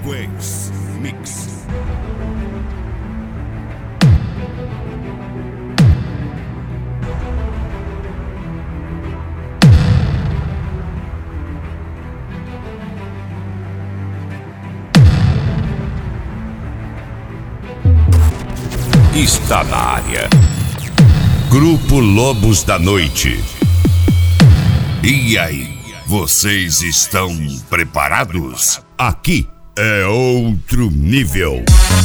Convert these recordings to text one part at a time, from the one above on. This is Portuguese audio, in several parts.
Frequency Mix. Está na área. Grupo Lobos da Noite. E aí, vocês estão preparados? Aqui é outro nível.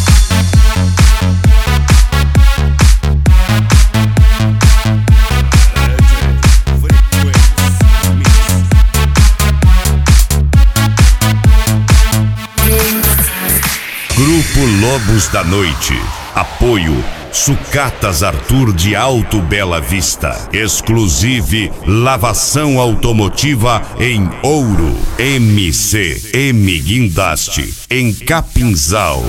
Grupo Lobos da Noite. Apoio Sucatas Arthur de Alto Bela Vista. Exclusive lavação automotiva em Ouro. M Guindaste em Capinzal.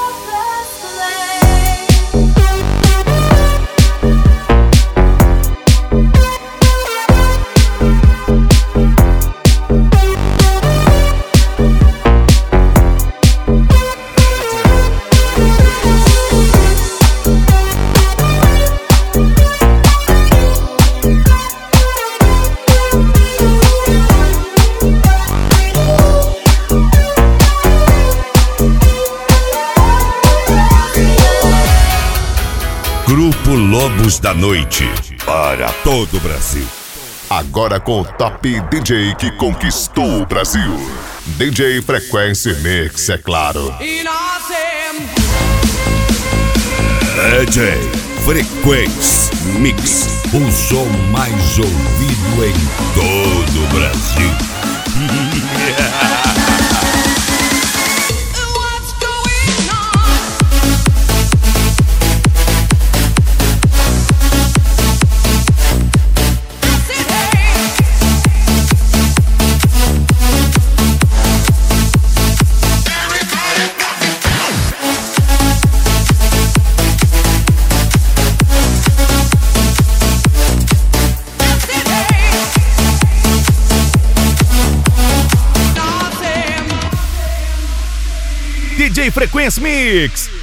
Grupo Lobos da Noite, para todo o Brasil. Agora com o top DJ que conquistou o Brasil. DJ Frequency Mix, é claro. DJ Frequency Mix, o som mais ouvido em todo o Brasil. DJ Frequency Mix.